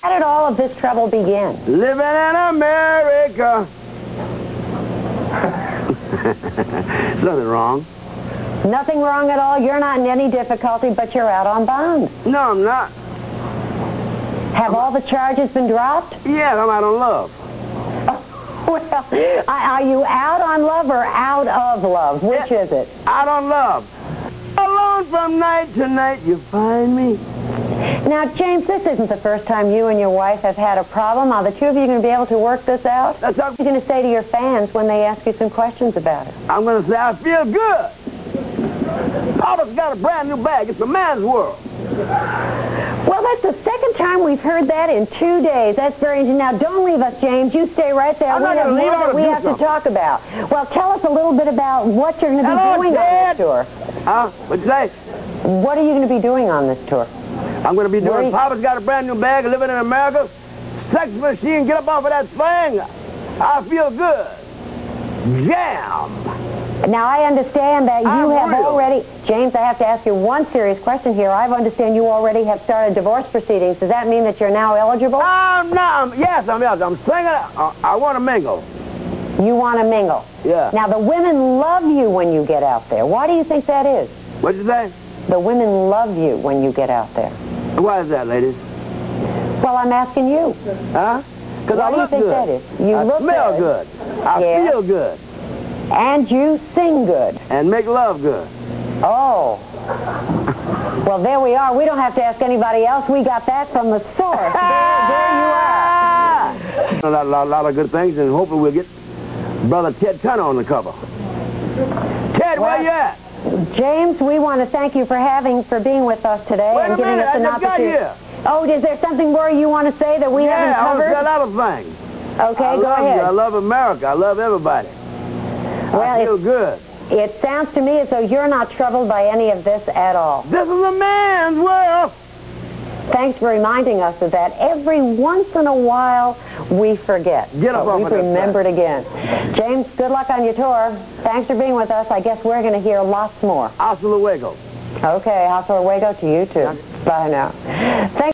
How did all of this trouble begin? Living in America. Nothing wrong. Nothing wrong at all. You're not in any difficulty, but you're out on bond. No, I'm not. Have all the charges been dropped? Yes, I'm out on love. Well, are you out on love or out of love? Which is it? Out on love. Alone from night to night, you find me. Now, James, this isn't the first time you and your wife have had a problem. Are the two of you going to be able to work this out? That's What are you going to say to your fans when they ask you some questions about it? I'm going to say I feel good. Papa's got a brand new bag. It's a man's world. Well, that's the second time we've heard that in 2 days. That's very interesting. Now, don't leave us, James. You stay right there. I'm We not have gonna leave. more I that wanna we do have to something. talk about. Well, tell us a little bit about what you're going to be Hello, doing on Dad. this tour. Huh? What'd you say? What are you going to be doing on this tour? I'm going to be Where doing you- Papa's got a brand new bag, living in America. Sex machine, get up off of that thing. I feel good. Jam. Now, I understand that you I'm have real. already... James, I have to ask you one serious question here. I understand you already have started divorce proceedings. Does that mean that you're now eligible? Yes, I'm eligible. I'm single. I want to mingle. You want to mingle. Yeah. Now, the women love you when you get out there. Why do you think that is? What'd you say? The women love you when you get out there. Why is that, ladies? Well, I'm asking you. Huh? Because Why I do you look think good. that is? You I look smell good. I Yeah. feel good. And you sing good. And make love good. Oh. Well, there we are. We don't have to ask anybody else. We got that from the source. There you are. A lot of good things, and hopefully we'll get Brother Ted Turner on the cover. Ted, Well, where you at? James, we want to thank you for being with us today Wait and a giving minute, us an I just got opportunity. here. Oh, is there something more you want to say that we haven't Yeah, I want to covered? say a lot of things. Okay, I go love ahead. you. I love America. I love everybody. Well, I feel good. It sounds to me as though you're not troubled by any of this at all. This is a man's world. Thanks for reminding us of that. Every once in a while, we forget. Get up But off we've of that remembered again. James, good luck on your tour. Thanks for being with us. I guess we're going to hear lots more. Hasta luego. Okay, hasta luego to you, too. Bye now. Thanks